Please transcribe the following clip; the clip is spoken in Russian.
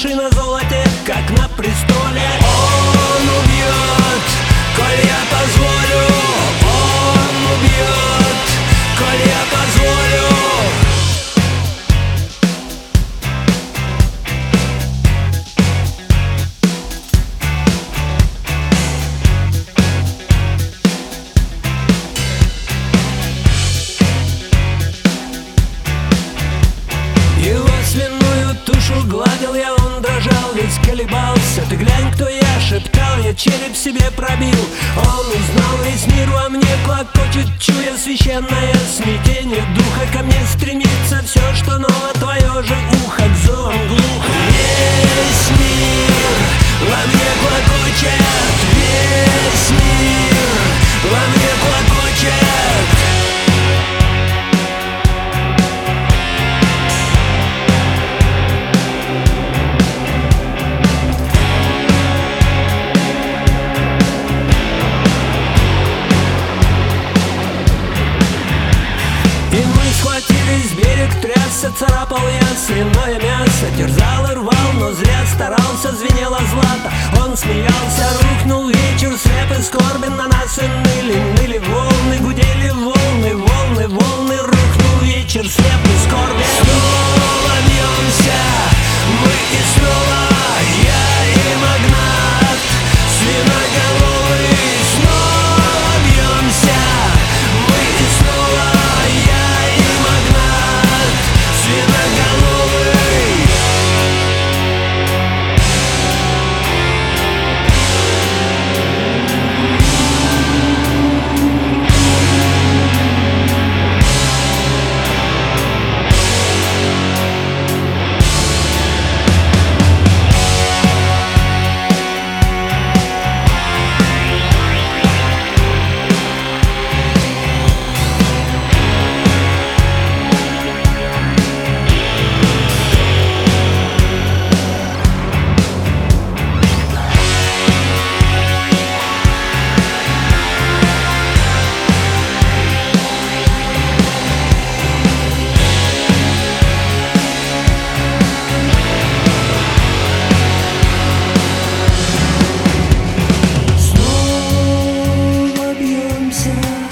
души на золоте, как на престоле. Он убьет, коль я позволю. Он убьет, коль я позволю. Его свиную тушу гладил я, он дрожал, весь колебался. Ты глянь, кто я, шептал я, череп себе пробил. Он узнал весь мир во мне, клокочет, чуя священное смятение духа. Ко мне стремится все, что ново, твое же ухо к зовам глухо. Весь мир во мне клокочет, весь мир во мне клокочет. Схватились, берег трясся, царапал я свиное мясо, терзал и рвал, но зря старался, звенело злато. Он смеялся, рухнул вечер, слеп и скорбен на нас, и ныли волны, гудели волны, волны, волны. Рухнул вечер, слеп и скорбен. Снова бьемся, мы и снова, я и магнат свиноголовый. Снова бьемся, мы и снова, я и магнат свиноголовый. Снова бьемся.